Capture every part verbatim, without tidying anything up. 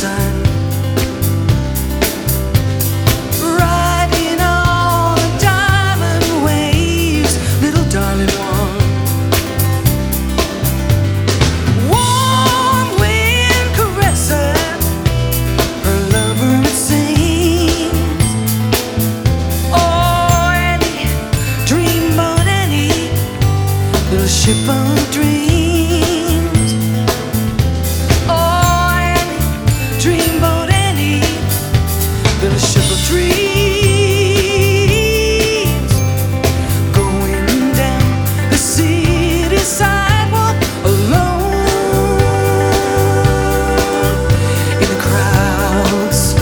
sun, riding all the diamond waves, little darling one. Warm wind caressing her lover, it seems. Oh, Annie, dreamboat Annie, little ship of dreams. Dreamboat Annie, little ship of dreams, going down the city sidewalk alone in the crowds.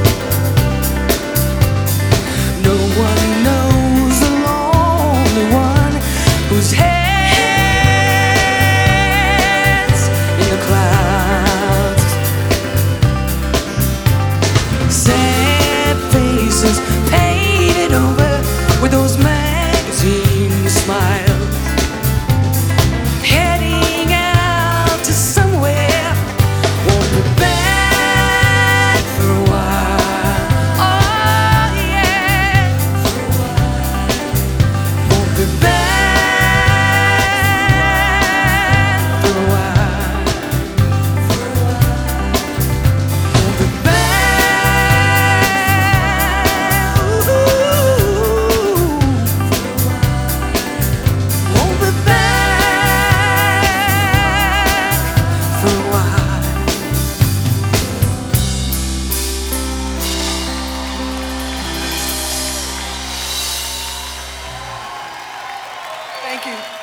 No one knows the lonely one whose head's in the clouds. Sad faces painted over with those magazine smiles, heading out to somewhere, won't be back for a while. Oh yeah, for a while. Won't be back for a while. For a while. Won't be back. Thank you.